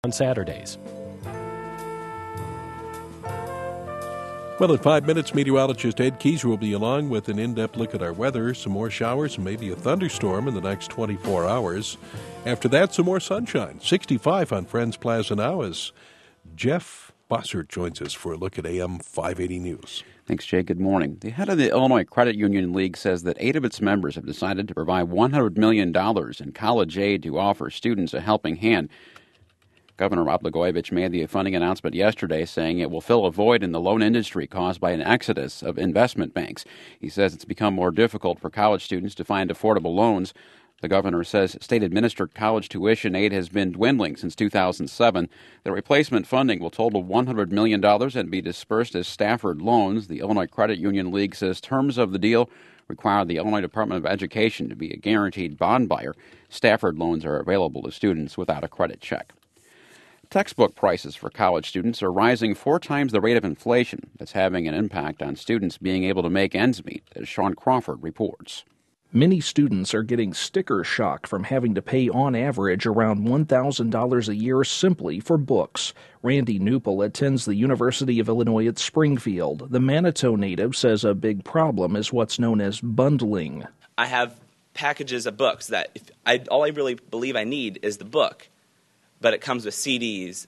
on Saturdays. Well, in 5 minutes, meteorologist Ed Keyser will be along with an in-depth look at our weather, some more showers, and maybe a thunderstorm in the next 24 hours. After that, some more sunshine. 65 on Friends Plaza now as Jeff Bossert joins us for a look at AM 580 News. Thanks, Jay. Good morning. The head of the Illinois Credit Union League says that 8 of its members have decided to provide $100 million in college aid to offer students a helping hand. Governor Rod Blagojevich made the funding announcement yesterday, saying it will fill a void in the loan industry caused by an exodus of investment banks. He says it's become more difficult for college students to find affordable loans. The governor says state-administered college tuition aid has been dwindling since 2007. The replacement funding will total $100 million and be dispersed as Stafford loans. The Illinois Credit Union League says terms of the deal require the Illinois Department of Education to be a guaranteed bond buyer. Stafford loans are available to students without a credit check. Textbook prices for college students are rising 4 times the rate of inflation. That's having an impact on students being able to make ends meet, as Sean Crawford reports. Many students are getting sticker shock from having to pay on average around $1,000 a year simply for books. Randy Newpel attends the University of Illinois at Springfield. The Manitou native says a big problem is what's known as bundling. I have packages of books that all I really believe I need is the book. But it comes with CDs,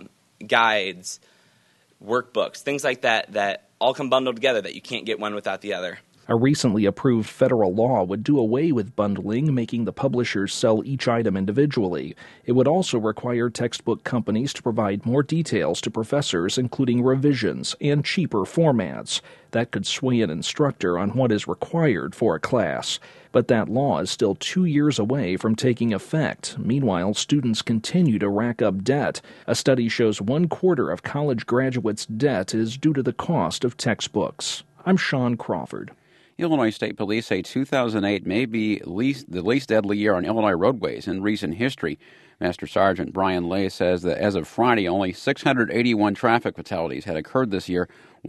guides, workbooks, things like that all come bundled together that you can't get one without the other. A recently approved federal law would do away with bundling, making the publishers sell each item individually. It would also require textbook companies to provide more details to professors, including revisions and cheaper formats. That could sway an instructor on what is required for a class. But that law is still 2 years away from taking effect. Meanwhile, students continue to rack up debt. A study shows 1/4 of college graduates' debt is due to the cost of textbooks. I'm Sean Crawford. Illinois State Police say 2008 may be the least deadly year on Illinois roadways in recent history. Master Sergeant Brian Lay says that as of Friday, only 681 traffic fatalities had occurred this year,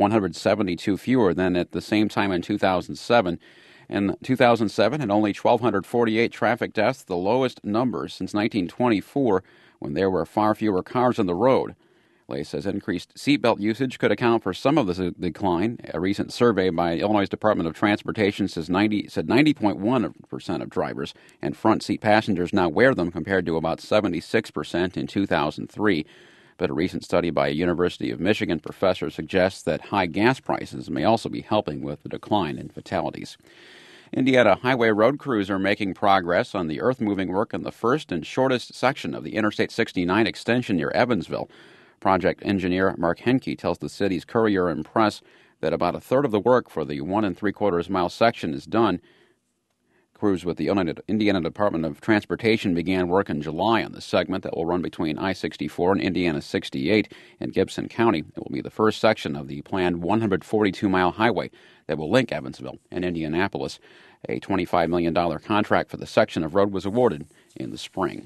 172 fewer than at the same time in 2007. In 2007 had only 1,248 traffic deaths, the lowest number since 1924, when there were far fewer cars on the road. Lay says increased seatbelt usage could account for some of the decline. A recent survey by Illinois Department of Transportation said 90.1% of drivers and front seat passengers now wear them, compared to about 76% in 2003. But a recent study by a University of Michigan professor suggests that high gas prices may also be helping with the decline in fatalities. Indiana highway road crews are making progress on the earth-moving work on the first and shortest section of the Interstate 69 extension near Evansville. Project engineer Mark Henke tells the city's Courier and Press that about a third of the work for the 1 3/4 mile section is done. Crews with the Indiana Department of Transportation began work in July on the segment that will run between I-64 and Indiana 68 in Gibson County. It will be the first section of the planned 142-mile highway that will link Evansville and Indianapolis. A $25 million contract for the section of road was awarded in the spring.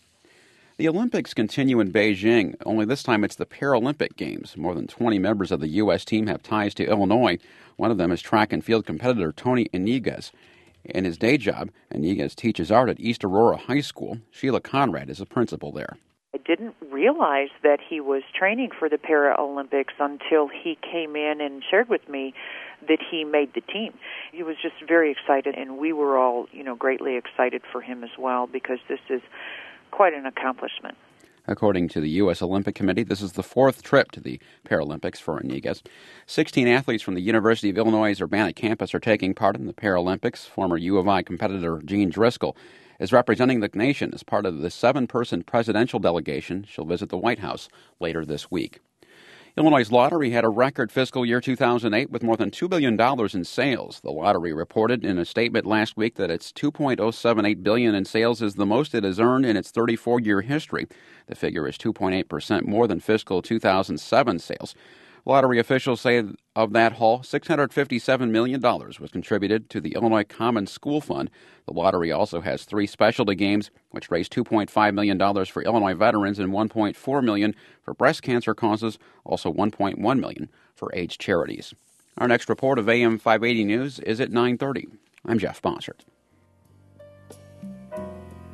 The Olympics continue in Beijing, only this time it's the Paralympic Games. More than 20 members of the U.S. team have ties to Illinois. One of them is track and field competitor Tony Iniguez. In his day job, Iniguez teaches art at East Aurora High School. Sheila Conrad is a principal there. I didn't realize that he was training for the Paralympics until he came in and shared with me that he made the team. He was just very excited, and we were all, greatly excited for him as well, because this is quite an accomplishment. According to the U.S. Olympic Committee, this is the 4th trip to the Paralympics for Iniguez. 16 athletes from the University of Illinois' Urbana campus are taking part in the Paralympics. Former U of I competitor Jean Driscoll is representing the nation as part of the 7-person presidential delegation. She'll visit the White House later this week. Illinois' lottery had a record fiscal year 2008 with more than $2 billion in sales. The lottery reported in a statement last week that its $2.078 billion in sales is the most it has earned in its 34-year history. The figure is 2.8% more than fiscal 2007 sales. Lottery officials say of that haul, $657 million was contributed to the Illinois Common School Fund. The lottery also has 3 specialty games, which raised $2.5 million for Illinois veterans and $1.4 million for breast cancer causes, also $1.1 million for AIDS charities. Our next report of AM 580 News is at 9:30. I'm Jeff Bossert.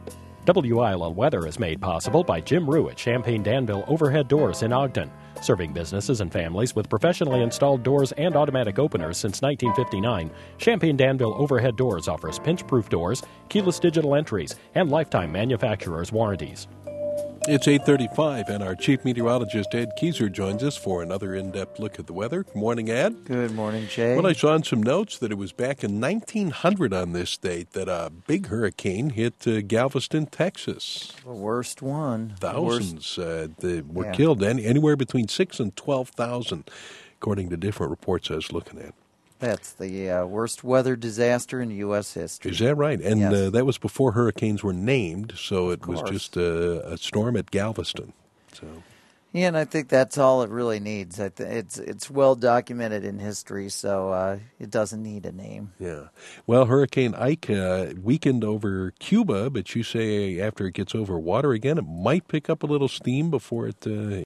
WILL weather is made possible by Jim Rue at Champaign Danville Overhead Doors in Ogden. Serving businesses and families with professionally installed doors and automatic openers since 1959, Champaign Danville Overhead Doors offers pinch-proof doors, keyless digital entries, and lifetime manufacturer's warranties. It's 8:35, and our chief meteorologist, Ed Kieser, joins us for another in-depth look at the weather. Good morning, Ed. Good morning, Jay. Well, I saw in some notes that it was back in 1900 on this date that a big hurricane hit Galveston, Texas. The worst one. Thousands were killed, anywhere between 6,000 and 12,000, according to different reports I was looking at. That's the worst weather disaster in U.S. history. Is that right? And yes. That was before hurricanes were named, so it was course. just a storm at Galveston. So, yeah, and I think that's all it really needs. It's well documented in history, so it doesn't need a name. Yeah. Well, Hurricane Ike weakened over Cuba, but you say after it gets over water again, it might pick up a little steam before it